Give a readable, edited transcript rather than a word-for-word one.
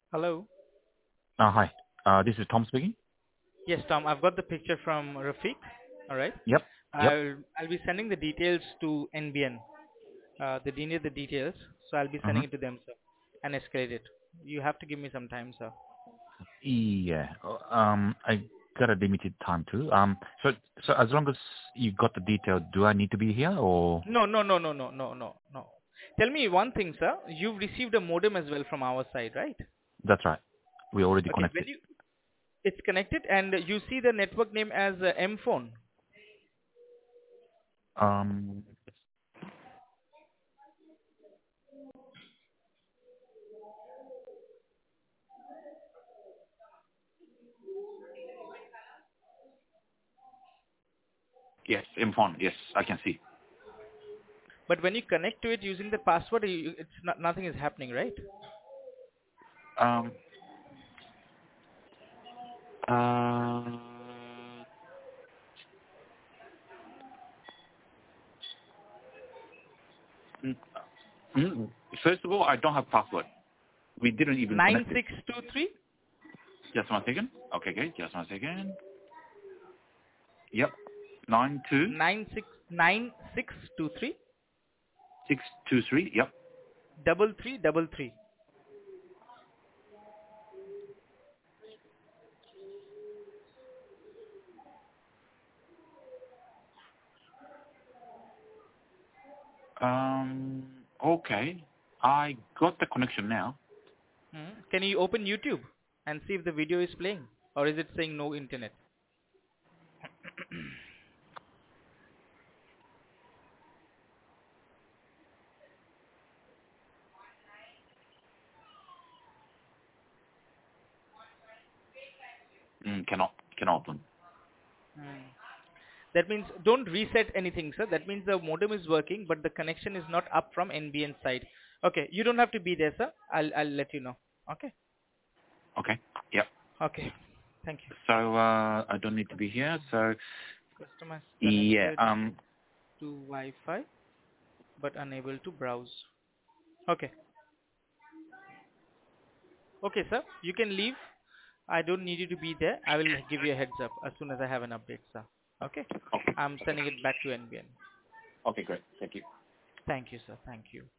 Hello. Hi. This is Tom speaking. Yes, Tom, I've got the picture from Rafiq. All right. Yep. Yep. I'll be sending the details to NBN. They need the details, so I'll be Mm-hmm. sending it to them, sir, and escalate it. You have to give me some time, sir. Yeah. I got a limited time too. So as long as you got the detail, do I need to be here or? No, no, no, no, no, no, no, no. Tell me one thing, sir. You've received a modem as well from our side, right? That's right. We already Okay. When connected. it's connected and you see the network name as M phone. Um. Yes, in phone. Yes, I can see. But when you connect to it using the password, it's not, nothing is happening, right? Um. Uh. mm, First of all, I don't have password. We didn't even connect it. 9623. Just one second. Okay. Okay. Just one second. Yep. 92 9623 623. Yep. 3333. Okay. I got the connection now. Can you open YouTube and see if the video is playing, or is it saying no internet? Cannot open. Hmm. That means don't reset anything, sir. That means the modem is working, but the connection is not up from NBN side. Okay, you don't have to be there, sir. I'll let you know. Okay. Okay. Yep. Okay. Thank you. So I don't need to be here. So Customer is yeah. connected to Wi-Fi but unable to browse. Okay. Okay, sir. You can leave. I don't need you to be there. I will give you a heads up as soon as I have an update, sir. Okay? Okay. I'm sending it back to NBN. Okay. Great. Thank you. Thank you, sir. Thank you.